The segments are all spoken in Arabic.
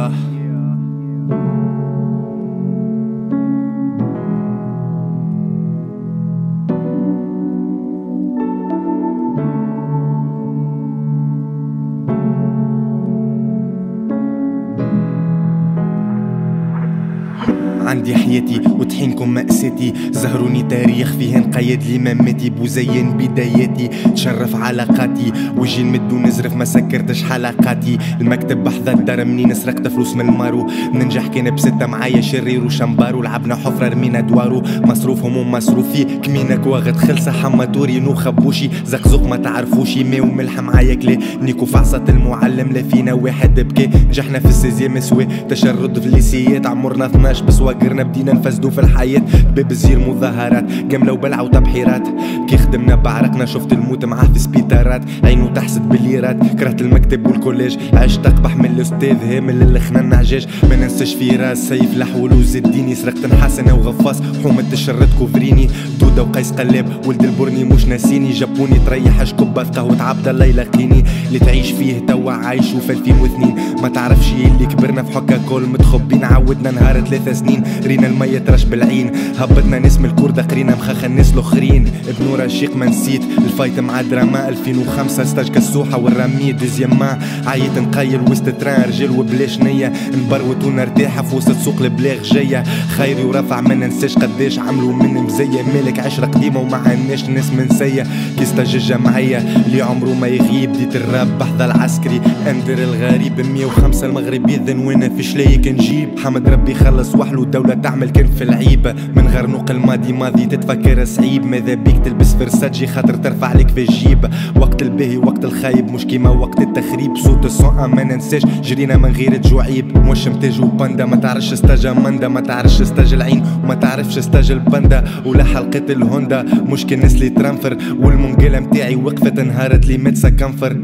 عندي حياتي وطحينكم مأساتي، زهروني تاريخ فيه نقيد لي مماتي، بوزين بداياتي تشرف علاقاتي، وجي نمد ونزرف ما سكرتش حلقاتي، المكتب بحذا الدار منين سرقت فلوس من المارو، ننجح كان بستة معايا شرير وشمبارو، لعبنا حفرة رمينا دوارو، مصروفهم ومصروفي كمينك واغد خلصة حماتوري نو خبوشي، زقزق ما تعرفوشي ماء وملح معايا كلي، نيكو في عصا المعلم لا فينا واحد بكي، نجحنا في السيزيام سوي تشرد في الليسيات، عمرنا 12 بس واقرنا بدينا نفسدو في الحياة، باب زير مظاهرات قملة وبلعة وتبحيرات، كي خدمنا بعرقنا شفت الموت معاه في سبيطارات، عينو تحسد بالليرات، كرهت المكتب والكوليج، عشت اقبح من الاستاذ هامل اللي خنان عجاج، ما ننساش في راس سيف لحول وزديني، سرقت نحاسن وغفاص حومة الشرد كوفريني، دودة وقيس قلاب ولد البرني مش ناسيني، جابوني تريح اشكب قهوة عبد الله يلاقيني، اللي تعيش فيه توا عايش في 2002، ما تعرفش اللي كبرنا في حكا كل متخبين، عودنا نهار 3 سنين، رينا المية ترش بالعين، هبطنا نسم الكردة قرينا مخاخ الناس الاخرين، ابن رشيق ما نسيت الفايت مع دراما 2005 ستاج كالسوحة والرمية دوزيام ما عيت نقيل وسط تران رجال وبلاش نية، نبروت ونرتاح في وسط سوق البلاغ جاية، خيري ورفع ما ننساش قداش عملوا من مزية، مالك عشرة قديمة وما عناش ناس منسية، كي ستاج الجمعية اللي عمره ما يغيب، ديت الراب بحذا العسكري اندر الغريب 105 المغرب يذن وانا في شلايك نجيب، حمد ربي خلص وحلو الدولة تعمل كان في العيبة، من غرنوق الماضي ماضي تتفكر صعيب، ماذا بيك تلبس فرساتجي خاطر ترفع لك في الجيب، وقت الباهي وقت الخايب مش كيما وقت التخريب، صوت الصوت ما ننساش جرينا من غير جوعيب، موش متاج وباندا ما تعرفش استاج مندا، ما تعرفش استاج العين وما تعرفش استاج الباندا، ولا حلقة الهوندا مش كنس لي ترنفر، والمنقلة متاعي وقفت انهارت لي متسا كنفر،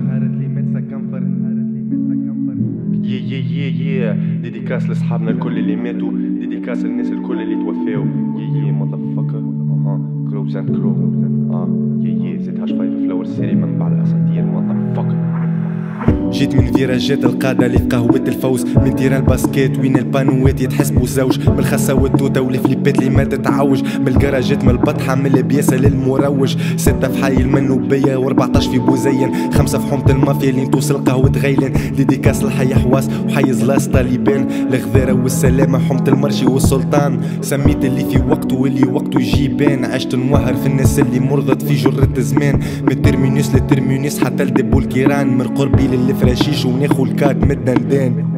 ديديكاس لاصحابنا الكل اللي ماتوا، ديديكاس للناس الكل اللي توفاو، مotherfucker كروز اند كرو زيت هاش 5 فلاور سيري منبع الاساطير motherfucker. جيت من فيراجات القادة اللي في قهوة الفوز، من تيران الباسكيت وين البانوات يتحسبوا زوج، من الخسا والتوتة والفليبات اللي ما تتعوج، من الكراجات من البطحة من البياسة للمروج، 6 في حي المنوبية و14 في بوزين، 5 في حومة المافيا اللي توصل قهوة غيلن، ديديكاس لحي حواس وحي زلاس طالبان، الغذارة والسلامة حومة المرشي والسلطان، سميت اللي في وقته واللي وقته يجيبان، عشت نوهر في الناس اللي مرضت في جرة زمان، من الترمينوس للترمينوس حتى الدب والكيران، من قربي للفراشيش وناخو الكات من الدندان.